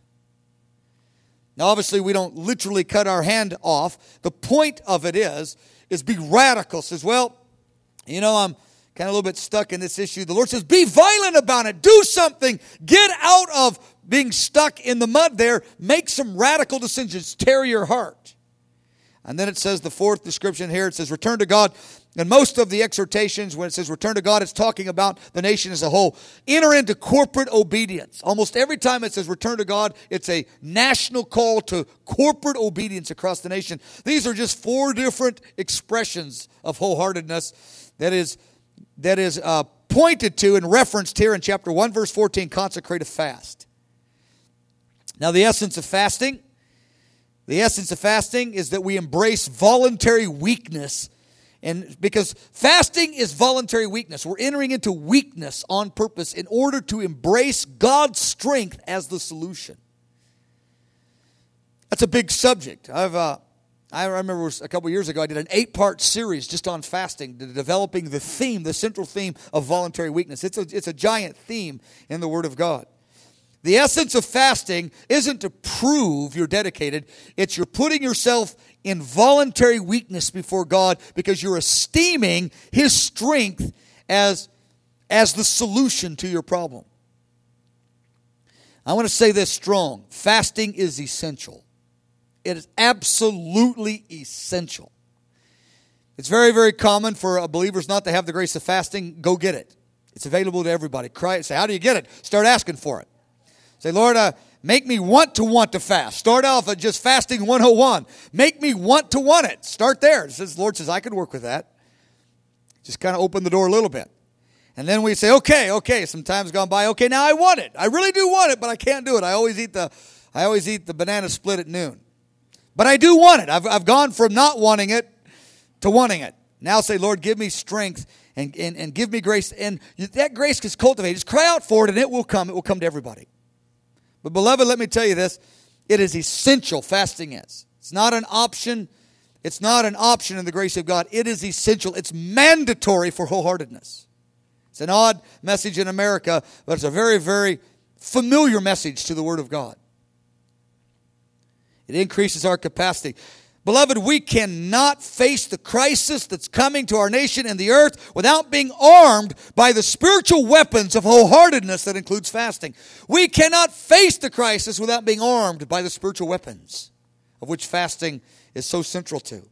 S1: Now, obviously, we don't literally cut our hand off. The point of it is, is be radical. Says, well, you know, I'm kind of a little bit stuck in this issue. The Lord says, be violent about it. Do something. Get out of being stuck in the mud there. Make some radical decisions. Tear your heart. And then it says the fourth description here, it says return to God. And most of the exhortations, when it says return to God, it's talking about the nation as a whole. Enter into corporate obedience. Almost every time it says return to God, it's a national call to corporate obedience across the nation. These are just four different expressions of wholeheartedness that is, that is uh, pointed to and referenced here in chapter one, verse fourteen, consecrate a fast. Now the essence of fasting, the essence of fasting is that we embrace voluntary weakness. And because fasting is voluntary weakness. We're entering into weakness on purpose in order to embrace God's strength as the solution. That's a big subject. I've, uh, I remember a couple years ago I did an eight-part series just on fasting, developing the theme, the central theme of voluntary weakness. It's a, it's a giant theme in the Word of God. The essence of fasting isn't to prove you're dedicated. It's you're putting yourself in voluntary weakness before God because you're esteeming His strength as, as the solution to your problem. I want to say this strong. Fasting is essential. It is absolutely essential. It's very, very common for believers not to have the grace of fasting. Go get it. It's available to everybody. Cry, say, how do you get it? Start asking for it. Say, Lord, uh, make me want to want to fast. Start off at just fasting one oh one. Make me want to want it. Start there. It says, the Lord says, I can work with that. Just kind of open the door a little bit. And then we say, okay, okay, some time's gone by. Okay, now I want it. I really do want it, but I can't do it. I always eat the, I always eat the banana split at noon. But I do want it. I've, I've gone from not wanting it to wanting it. Now say, Lord, give me strength and, and, and give me grace. And that grace is cultivated. Just cry out for it and it will come. It will come to everybody. But beloved, let me tell you this. It is essential, fasting is. It's not an option. It's not an option in the grace of God. It is essential. It's mandatory for wholeheartedness. It's an odd message in America, but it's a very, very familiar message to the Word of God. It increases our capacity. Beloved, we cannot face the crisis that's coming to our nation and the earth without being armed by the spiritual weapons of wholeheartedness that includes fasting. We cannot face the crisis without being armed by the spiritual weapons of which fasting is so central to.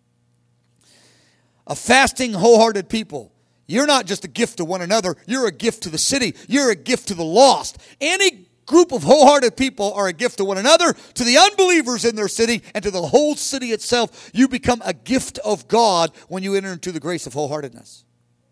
S1: A fasting, wholehearted people, you're not just a gift to one another, you're a gift to the city, you're a gift to the lost. Any group of wholehearted people are a gift to one another, to the unbelievers in their city, and to the whole city itself. You become a gift of God when you enter into the grace of wholeheartedness.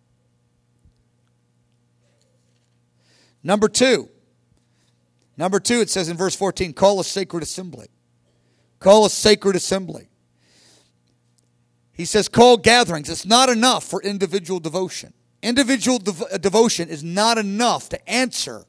S1: Number two. Number two, it says in verse fourteen, call a sacred assembly. Call a sacred assembly. He says call gatherings. It's not enough for individual devotion. Individual dev- devotion is not enough to answer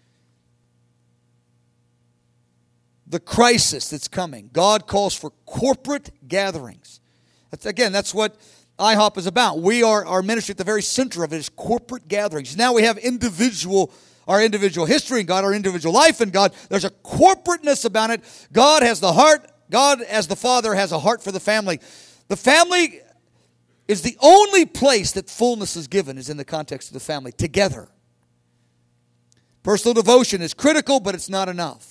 S1: the crisis that's coming. God calls for corporate gatherings. That's, again, that's what I HOP is about. We are, our ministry at the very center of it is corporate gatherings. Now we have individual, our individual history in God, our individual life in God. There's a corporateness about it. God has the heart, God as the Father has a heart for the family. The family is the only place that fullness is given is in the context of the family, together. Personal devotion is critical, but it's not enough.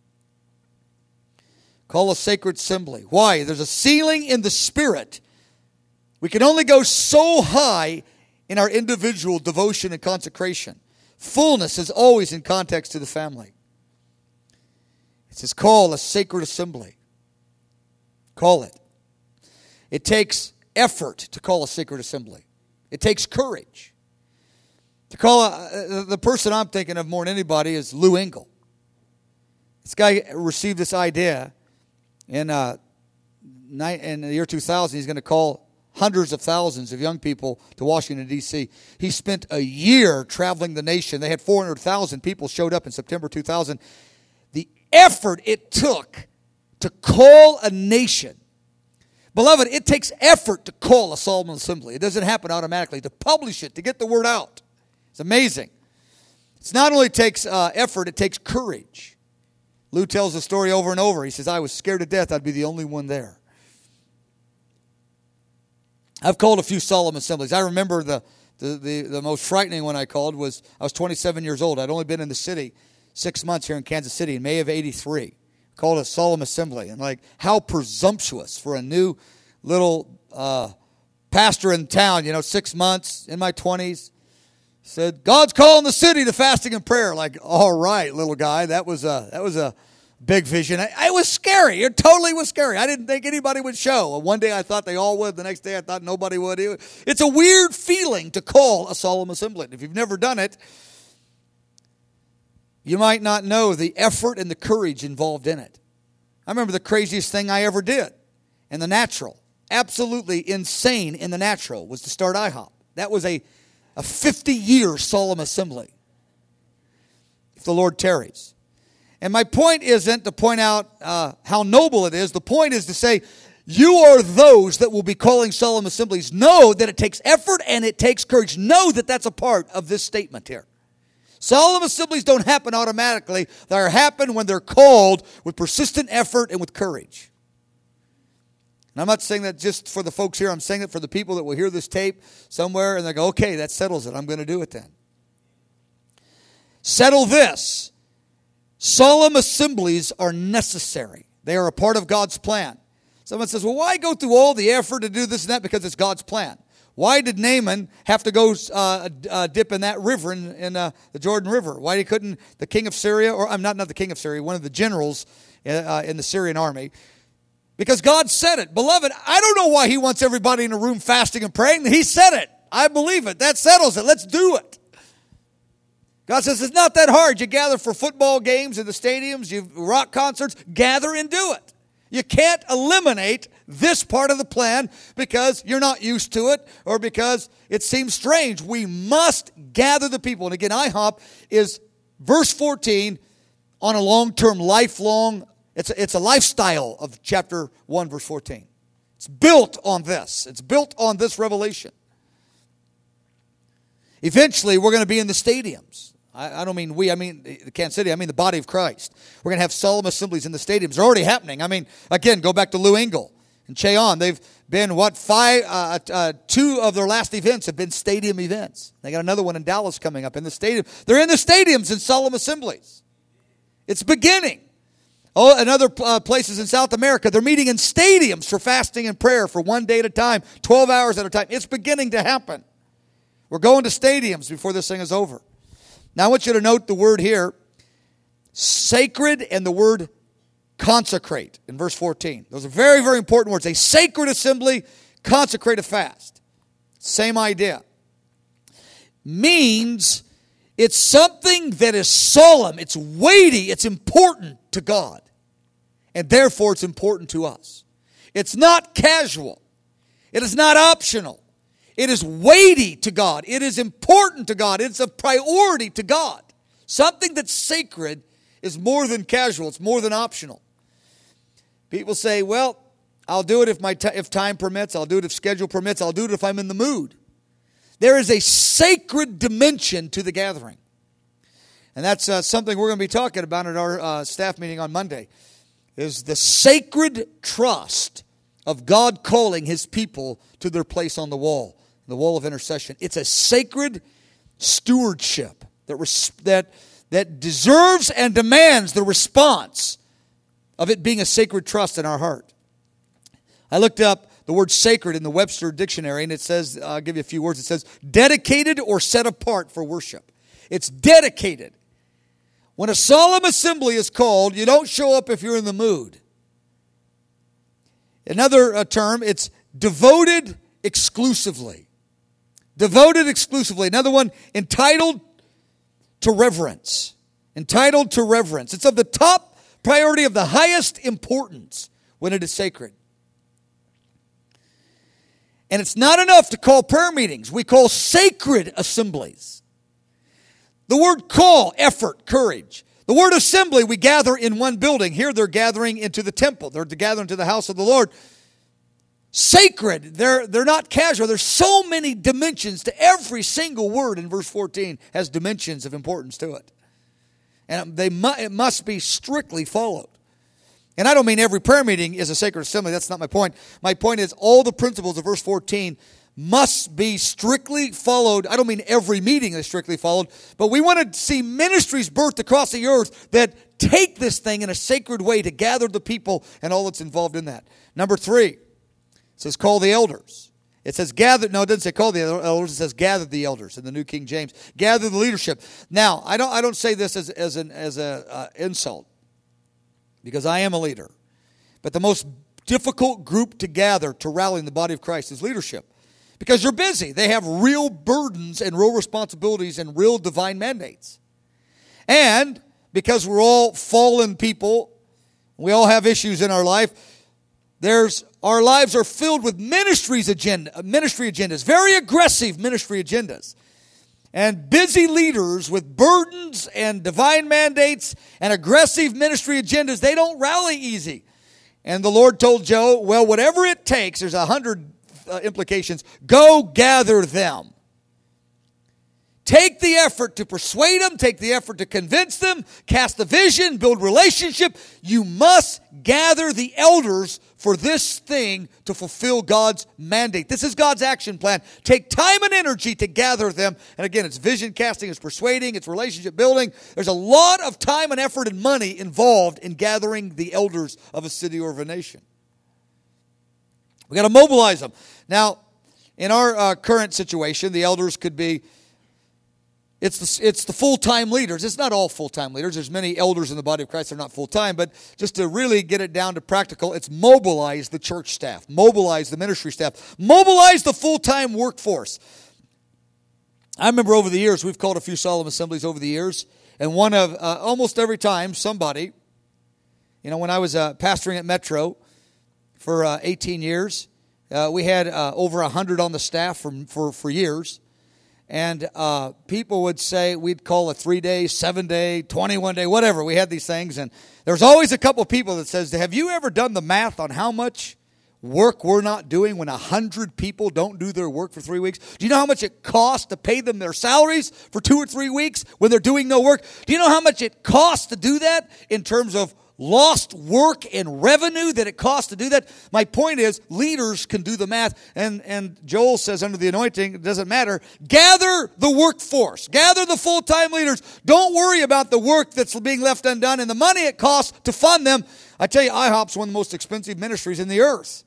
S1: Call a sacred assembly. Why? There's a ceiling in the Spirit. We can only go so high in our individual devotion and consecration. Fullness is always in context to the family. It says call a sacred assembly. Call it. It takes effort to call a sacred assembly. It takes courage. To call a, the person I'm thinking of more than anybody is Lou Engle. This guy received this idea in, uh, in the year two thousand. He's going to call hundreds of thousands of young people to Washington, D C He spent a year traveling the nation. They had four hundred thousand people showed up in September two thousand. The effort it took to call a nation. Beloved, it takes effort to call a Solomon Assembly. It doesn't happen automatically. To publish it, to get the word out. It's amazing. It not only takes uh, effort, it takes courage. Lou tells the story over and over. He says, I was scared to death I'd be the only one there. I've called a few solemn assemblies. I remember the, the, the, the most frightening one I called was, I was twenty-seven years old. I'd only been in the city six months here in Kansas City in May of eighty-three. Called a solemn assembly. And like, how presumptuous for a new little uh, pastor in town, you know, six months, in my twenties. Said, God's calling the city to fasting and prayer. Like, all right, little guy, that was a, that was a big vision. It, it was scary. It totally was scary. I didn't think anybody would show. One day I thought they all would. The next day I thought nobody would. It's a weird feeling to call a solemn assembly. If you've never done it, you might not know the effort and the courage involved in it. I remember the craziest thing I ever did in the natural, absolutely insane in the natural, was to start I hop. That was a A fifty-year solemn assembly, if the Lord tarries. And my point isn't to point out uh, how noble it is. The point is to say, you are those that will be calling solemn assemblies. Know that it takes effort and it takes courage. Know that that's a part of this statement here. Solemn assemblies don't happen automatically. They happen when they're called with persistent effort and with courage. And I'm not saying that just for the folks here. I'm saying it for the people that will hear this tape somewhere and they go, okay, that settles it. I'm going to do it then. Settle this. Solemn assemblies are necessary. They are a part of God's plan. Someone says, well, why go through all the effort to do this and that? Because it's God's plan. Why did Naaman have to go uh, uh, dip in that river, in, in uh, the Jordan River? Why couldn't the king of Syria, or I'm not, not the king of Syria, one of the generals uh, in the Syrian army, because God said it. Beloved, I don't know why he wants everybody in a room fasting and praying. He said it. I believe it. That settles it. Let's do it. God says it's not that hard. You gather for football games in the stadiums, you rock concerts, gather and do it. You can't eliminate this part of the plan because you're not used to it or because it seems strange. We must gather the people. And again, I hop is verse fourteen on a long-term, lifelong It's a, it's a lifestyle of chapter one, verse fourteen. It's built on this. It's built on this revelation. Eventually, we're going to be in the stadiums. I, I don't mean we, I mean Kansas City, I mean the body of Christ. We're going to have solemn assemblies in the stadiums. They're already happening. I mean, again, go back to Lou Engle and Cheon. They've been, what, five, uh, uh, two of their last events have been stadium events. They got another one in Dallas coming up in the stadium. They're in the stadiums in solemn assemblies. It's beginning. Oh, and other uh, places in South America, they're meeting in stadiums for fasting and prayer for one day at a time, twelve hours at a time. It's beginning to happen. We're going to stadiums before this thing is over. Now, I want you to note the word here, sacred, and the word consecrate in verse fourteen. Those are very, very important words. A sacred assembly, consecrate a fast. Same idea. Means it's something that is solemn, it's weighty, it's important to God. And therefore, it's important to us. It's not casual. It is not optional. It is weighty to God. It is important to God. It's a priority to God. Something that's sacred is more than casual. It's more than optional. People say, well, I'll do it if my t- if time permits. I'll do it if schedule permits. I'll do it if I'm in the mood. There is a sacred dimension to the gathering. And that's uh, something we're going to be talking about at our uh, staff meeting on Monday. Is the sacred trust of God calling his people to their place on the wall, the wall of intercession. It's a sacred stewardship that res- that that deserves and demands the response of it being a sacred trust in our heart. I looked up the word sacred in the Webster Dictionary, and it says, I'll give you a few words. It says, dedicated or set apart for worship. It's dedicated. When a solemn assembly is called, you don't show up if you're in the mood. Another uh, term, it's devoted exclusively. Devoted exclusively. Another one, entitled to reverence. Entitled to reverence. It's of the top priority, of the highest importance when it is sacred. And it's not enough to call prayer meetings. We call sacred assemblies. The word call, effort, courage. The word assembly, we gather in one building. Here they're gathering into the temple. They're gathering to the house of the Lord. Sacred, they're, they're not casual. There's so many dimensions to every single word in verse fourteen has dimensions of importance to it. And they mu- it must be strictly followed. And I don't mean every prayer meeting is a sacred assembly. That's not my point. My point is all the principles of verse fourteen must be strictly followed. I don't mean every meeting is strictly followed, but we want to see ministries birthed across the earth that take this thing in a sacred way to gather the people and all that's involved in that. Number three, it says call the elders. It says gather. No, it doesn't say call the elders. It says gather the elders in the New King James. Gather the leadership. Now, I don't. I don't say this as as an as a uh, insult, because I am a leader. But the most difficult group to gather to rally in the body of Christ is leadership. Because you're busy. They have real burdens and real responsibilities and real divine mandates. And because we're all fallen people, we all have issues in our life, there's our lives are filled with ministries agenda, ministry agendas, very aggressive ministry agendas. And busy leaders with burdens and divine mandates and aggressive ministry agendas, they don't rally easy. And the Lord told Joe, well, whatever it takes, there's a hundred uh, implications, go gather them. Take the effort to persuade them, take the effort to convince them, cast a vision, build relationship. You must gather the elders for this thing to fulfill God's mandate. This is God's action plan. Take time and energy to gather them. And again, it's vision casting, it's persuading, it's relationship building. There's a lot of time and effort and money involved in gathering the elders of a city or of a nation. We got to mobilize them. Now, in our uh, current situation, the elders could be It's the, it's the full-time leaders. It's not all full-time leaders. There's many elders in the body of Christ that are not full-time. But just to really get it down to practical, it's mobilize the church staff. Mobilize the ministry staff. Mobilize the full-time workforce. I remember over the years, we've called a few solemn assemblies over the years. And one of, uh, almost every time, somebody, you know, when I was uh, pastoring at Metro for uh, eighteen years, uh, we had uh, over one hundred on the staff for, for, for years. And uh, people would say, we'd call a three-day, seven-day, twenty-one-day, whatever. We had these things. And there's always a couple of people that says, have you ever done the math on how much work we're not doing when one hundred people don't do their work for three weeks? Do you know how much it costs to pay them their salaries for two or three weeks when they're doing no work? Do you know how much it costs to do that in terms of lost work and revenue that it costs to do that? My point is, leaders can do the math. And, and Joel says under the anointing, it doesn't matter. Gather the workforce. Gather the full-time leaders. Don't worry about the work that's being left undone and the money it costs to fund them. I tell you, I HOP's one of the most expensive ministries in the earth.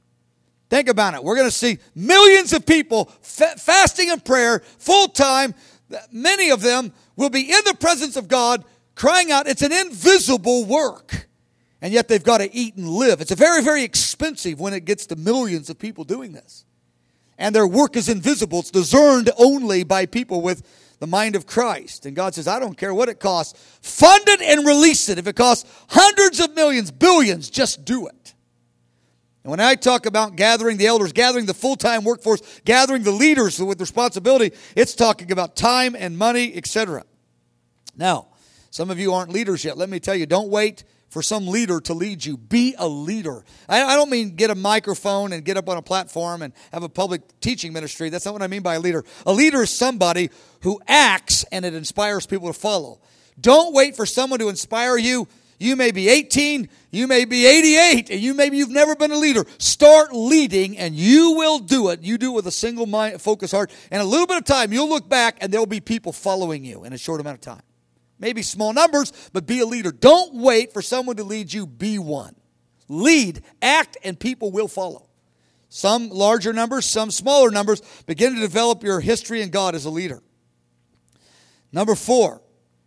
S1: Think about it. We're going to see millions of people fa- fasting and prayer, full-time. Many of them will be in the presence of God, crying out. It's an invisible work. And yet they've got to eat and live. It's a very, very expensive when it gets to millions of people doing this. And their work is invisible. It's discerned only by people with the mind of Christ. And God says, I don't care what it costs. Fund it and release it. If it costs hundreds of millions, billions, just do it. And when I talk about gathering the elders, gathering the full-time workforce, gathering the leaders with responsibility, it's talking about time and money, et cetera. Now, some of you aren't leaders yet. Let me tell you, don't wait for some leader to lead you. Be a leader. I, I don't mean get a microphone and get up on a platform and have a public teaching ministry. That's not what I mean by a leader. A leader is somebody who acts and it inspires people to follow. Don't wait for someone to inspire you. You may be eighteen, you may be eighty-eight, and you maybe you've never been a leader. Start leading, and you will do it. You do it with a single mind, focused heart. And a little bit of time, you'll look back, and there'll be people following you in a short amount of time. Maybe small numbers, but be a leader. Don't wait for someone to lead you. Be one. Lead, act, and people will follow. Some larger numbers, some smaller numbers. Begin to develop your history in God as a leader. Number four.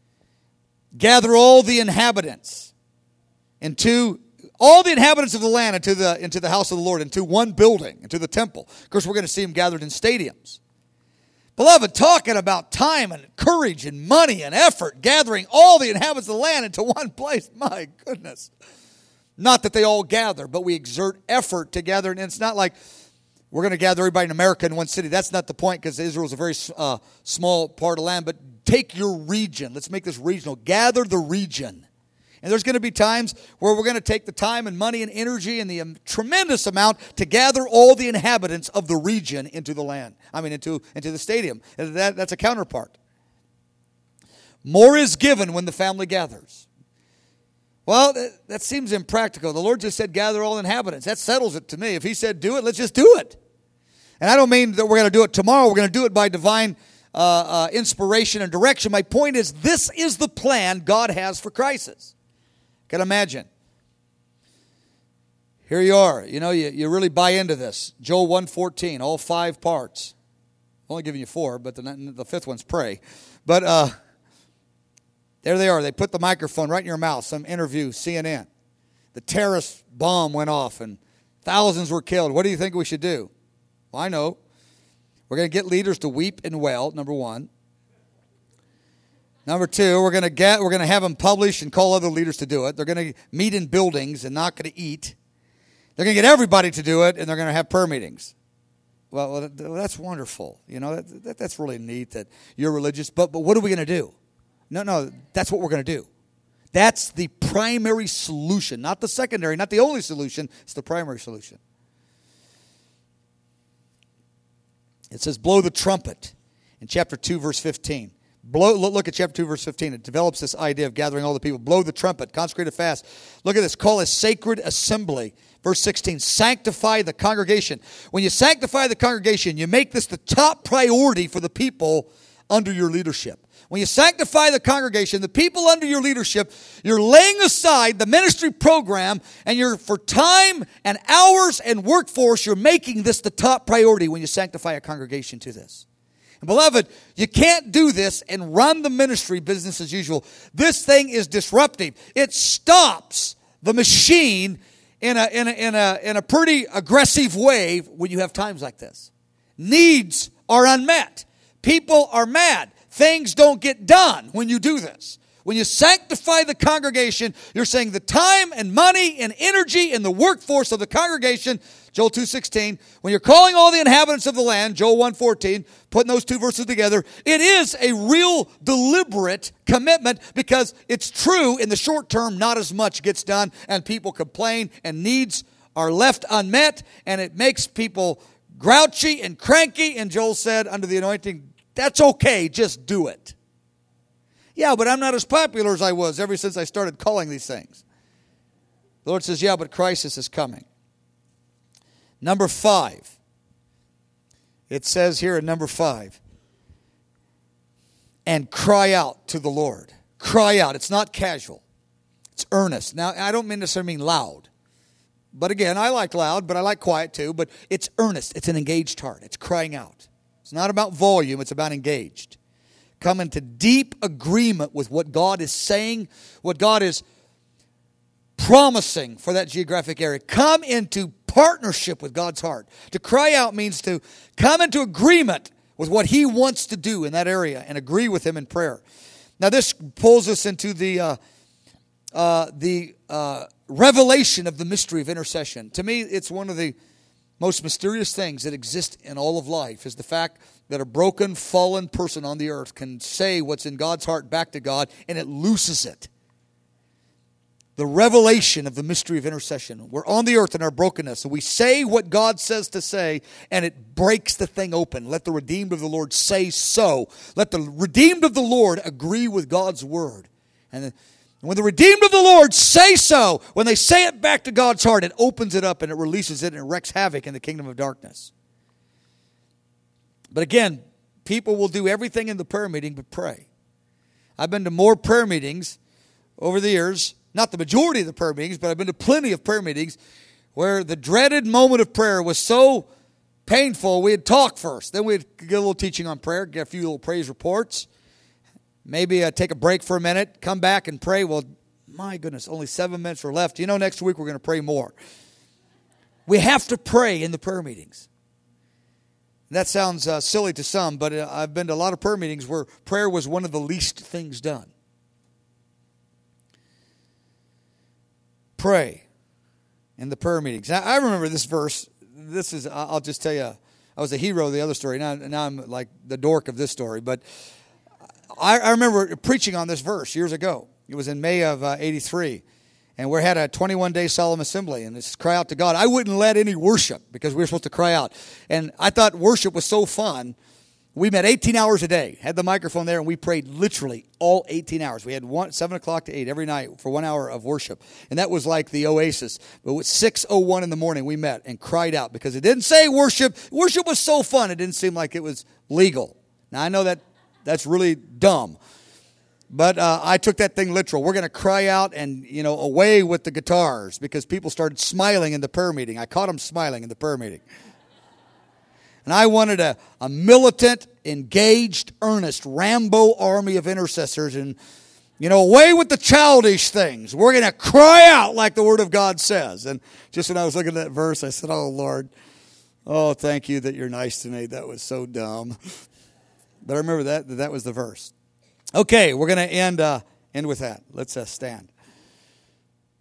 S1: Gather all the inhabitants into all the inhabitants of the land into the into the house of the Lord, into one building, into the temple. Of course, we're going to see them gathered in stadiums. Beloved, talking about time and courage and money and effort, gathering all the inhabitants of the land into one place. My goodness. Not that they all gather, but we exert effort to gather. And it's not like we're going to gather everybody in America in one city. That's not the point, because Israel is a very uh, small part of land. But take your region. Let's make this regional. Gather the region. And there's going to be times where we're going to take the time and money and energy and the um, tremendous amount to gather all the inhabitants of the region into the land. I mean, into, into the stadium. And that, that's a counterpart. More is given when the family gathers. Well, that, that seems impractical. The Lord just said, gather all inhabitants. That settles it to me. If he said do it, let's just do it. And I don't mean that we're going to do it tomorrow. We're going to do it by divine uh, uh, inspiration and direction. My point is, this is the plan God has for crisis. Can imagine. Here you are. You know, you, you really buy into this. Joel one fourteen, all five parts. I'm only giving you four, but the, the fifth one's pray. But uh, there they are. They put the microphone right in your mouth. Some interview, C N N. The terrorist bomb went off and thousands were killed. What do you think we should do? Well, I know. We're going to get leaders to weep and wail, number one. Number two, we're going to get we're going to have them publish and call other leaders to do it. They're going to meet in buildings and not going to eat. They're going to get everybody to do it, and they're going to have prayer meetings. Well, that's wonderful. You know, that, that, that's really neat that you're religious. But but what are we going to do? No, no, that's what we're going to do. That's the primary solution, not the secondary, not the only solution. It's the primary solution. It says, blow the trumpet in chapter two, verse fifteen. Blow, look at chapter two, verse fifteen. It develops this idea of gathering all the people. Blow the trumpet, consecrate a fast. Look at this. Call a sacred assembly. Verse sixteen, sanctify the congregation. When you sanctify the congregation, you make this the top priority for the people under your leadership. When you sanctify the congregation, the people under your leadership, you're laying aside the ministry program, and you're, for time and hours and workforce, you're making this the top priority when you sanctify a congregation to this. And beloved, you can't do this and run the ministry business as usual. This thing is disruptive. It stops the machine in a, in a, in a, in a pretty aggressive way when you have times like this. Needs are unmet. People are mad. Things don't get done when you do this. When you sanctify the congregation, you're saying the time and money and energy and the workforce of the congregation, Joel two sixteen, when you're calling all the inhabitants of the land, Joel one fourteen, putting those two verses together, it is a real deliberate commitment, because it's true in the short term, not as much gets done, and people complain, and needs are left unmet, and it makes people grouchy and cranky, and Joel said, under the anointing, that's okay, just do it. Yeah, but I'm not as popular as I was ever since I started calling these things. The Lord says, yeah, but crisis is coming. Number five. It says here in number five, and cry out to the Lord. Cry out. It's not casual. It's earnest. Now, I don't mean necessarily mean loud. But again, I like loud, but I like quiet too. But it's earnest. It's an engaged heart. It's crying out. It's not about volume. It's about engaged. Come into deep agreement with what God is saying, what God is promising for that geographic area. Come into partnership with God's heart. To cry out means to come into agreement with what He wants to do in that area and agree with Him in prayer. Now this pulls us into the uh, uh, the uh, revelation of the mystery of intercession. To me, it's one of the most mysterious things that exist in all of life, is the fact that a broken, fallen person on the earth can say what's in God's heart back to God, and it looses it. The revelation of the mystery of intercession. We're on the earth in our brokenness, and we say what God says to say, and it breaks the thing open. Let the redeemed of the Lord say so. Let the redeemed of the Lord agree with God's word. And when the redeemed of the Lord say so, when they say it back to God's heart, it opens it up and it releases it and it wreaks havoc in the kingdom of darkness. But again, people will do everything in the prayer meeting but pray. I've been to more prayer meetings over the years, not the majority of the prayer meetings, but I've been to plenty of prayer meetings where the dreaded moment of prayer was so painful, we'd talk first. Then we'd get a little teaching on prayer, get a few little praise reports. Maybe uh, take a break for a minute, come back and pray. Well, my goodness, only seven minutes are left. You know, next week we're going to pray more. We have to pray in the prayer meetings. That sounds uh, silly to some, but uh, I've been to a lot of prayer meetings where prayer was one of the least things done. Pray in the prayer meetings. Now, I remember this verse. This is, I'll just tell you, I was a hero of the other story. Now, now I'm like the dork of this story. But I, I remember preaching on this verse years ago. It was in May of uh, eighty-three. And we had a twenty-one day solemn assembly, and it's cry out to God. I wouldn't let any worship because we were supposed to cry out. And I thought worship was so fun. We met eighteen hours a day, had the microphone there, and we prayed literally all eighteen hours. We had one, seven o'clock to eight every night for one hour of worship. And that was like the oasis. But at six oh one in the morning, we met and cried out because it didn't say worship. Worship was so fun, it didn't seem like it was legal. Now, I know that that's really dumb. But uh, I took that thing literal. We're going to cry out and, you know, away with the guitars because people started smiling in the prayer meeting. I caught them smiling in the prayer meeting. And I wanted a, a militant, engaged, earnest, Rambo army of intercessors and, you know, away with the childish things. We're going to cry out like the Word of God says. And just when I was looking at that verse, I said, oh, Lord, oh, thank you that you're nice to me. That was so dumb. But I remember that that was the verse. Okay, we're going to end uh, end with that. Let's uh, stand.